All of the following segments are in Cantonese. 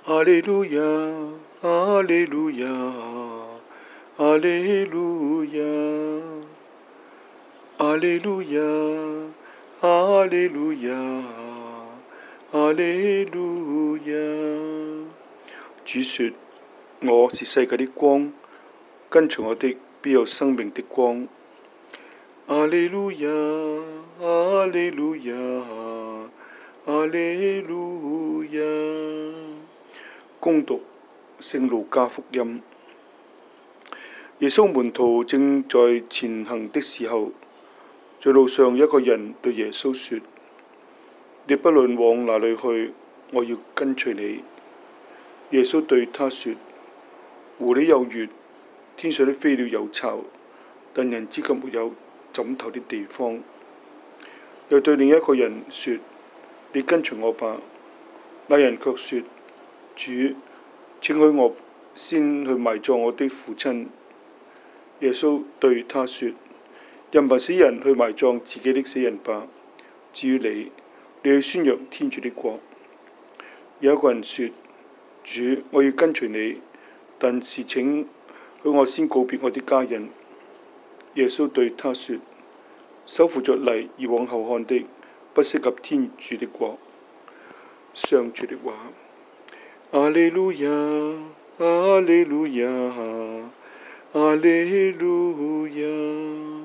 哈利路亞，哈利路亞，哈利路亞，哈利路亞，哈利路亞，哈利路亞。主說：我是世界的光，跟隨我的必有生命的光。哈利路亞，哈利路亞，哈利路亞。恭讀聖路加福音。耶穌門徒正在前行的時候，在路上有一個人對耶穌說：你不論往哪裏去，我要跟隨你。耶穌對他說：狐狸有穴，天上的飛鳥有巢，但人之卻沒有枕頭的地方。又對另一個人說：你跟隨我吧。那人卻說：主，請許我先去埋葬我的父親。耶穌對他說：任憑死人去埋葬自己的死人吧。至於你，你去宣揚天主的國。有一個人說：主，我要跟隨你，但是請許我先告別我的家人。耶穌對他說：手扶着犁而往後看的，不適合天主的國。上主的話。阿利路亞，阿利路亞，阿利路亞。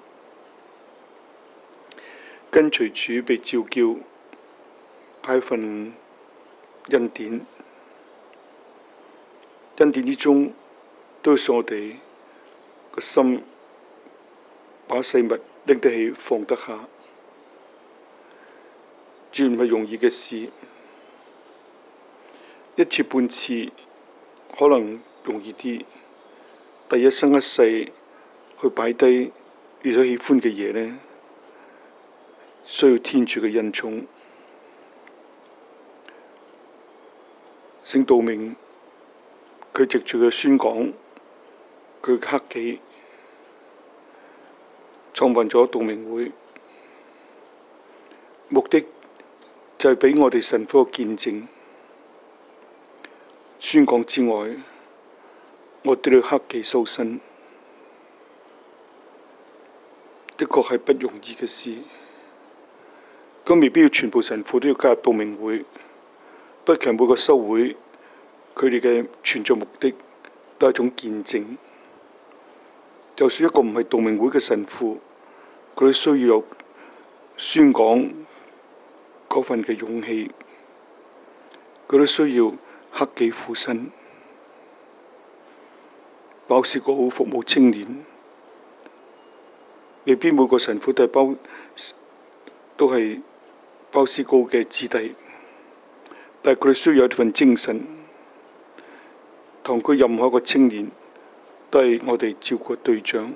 跟隨主被召叫，係一份恩典。恩典之中，都要使我哋個心把世物拎得起放得下，絕唔係容易嘅事。一次半次可能容易啲，但一生一世去擺低你所喜歡嘅嘢呢，需要天主嘅恩寵。聖道明佢藉住佢宣講佢嘅克己，創辦咗道明會，目的就係俾我哋神父嘅見證。宣講之外，我哋要克己修身，的確係不容易嘅事。咁未必要全部神父都要加入道明會，不強每個修會佢哋嘅存在目的都係一種見證。就算一個唔係道明會嘅神父，佢都需要有宣講嗰份嘅勇氣，佢都需要克己苦身，鮑思高服務青年，未必每個神父都係鮑思高嘅子弟，但係佢哋需要有一份精神，同佢任何一個青年都係我哋照顧嘅對象。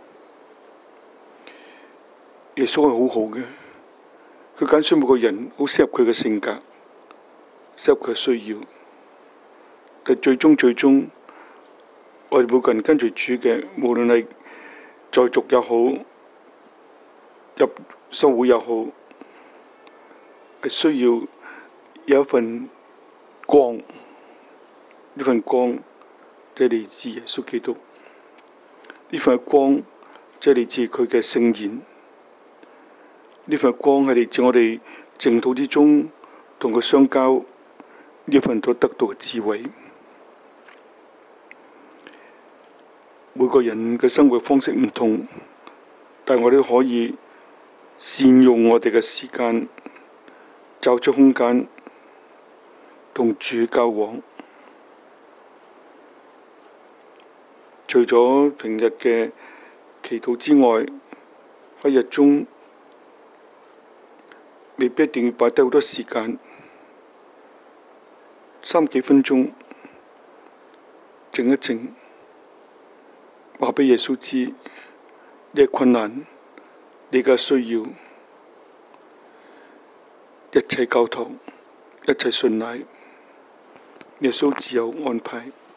耶穌係好好嘅，佢揀選每個人好適合佢嘅性格，適合佢嘅需要。但最終，我哋每個人跟隨主嘅，無論係在俗也好，入修會也好，係需要有一份光，呢份光即係嚟自耶穌基督，呢份光即係嚟自佢嘅聖言，呢份光係嚟自我哋淨土之中同佢相交，呢份所得到嘅智慧。每個人嘅生活方式唔同，但我哋可以善用我哋嘅時間，找出空間同主交往。除咗平日嘅祈禱之外，喺日中未必一定要擺低好多時間，3幾分鐘靜一靜，話俾耶穌知你嘅困難，你嘅需要，一切交託，一切信賴，耶穌自有安排。